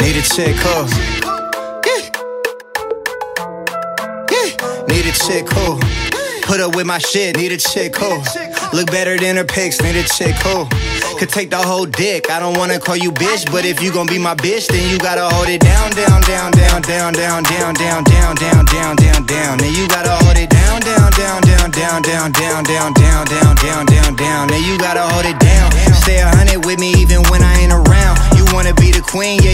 Need a chick who, need a chick who put up with my shit. Need a chick who look better than her pics. Need a chick who could take the whole dick. I don't wanna call you bitch, but if you gon' be my bitch, then you gotta hold it down, down, down, down, down, down, down, down, down, down, down, down, down. Then you gotta hold it down, down, down, down, down, down, down, down, down, down, down, down, down. Then you gotta hold it down. Stay 100 with me even when I ain't around. You wanna be the queen, yeah,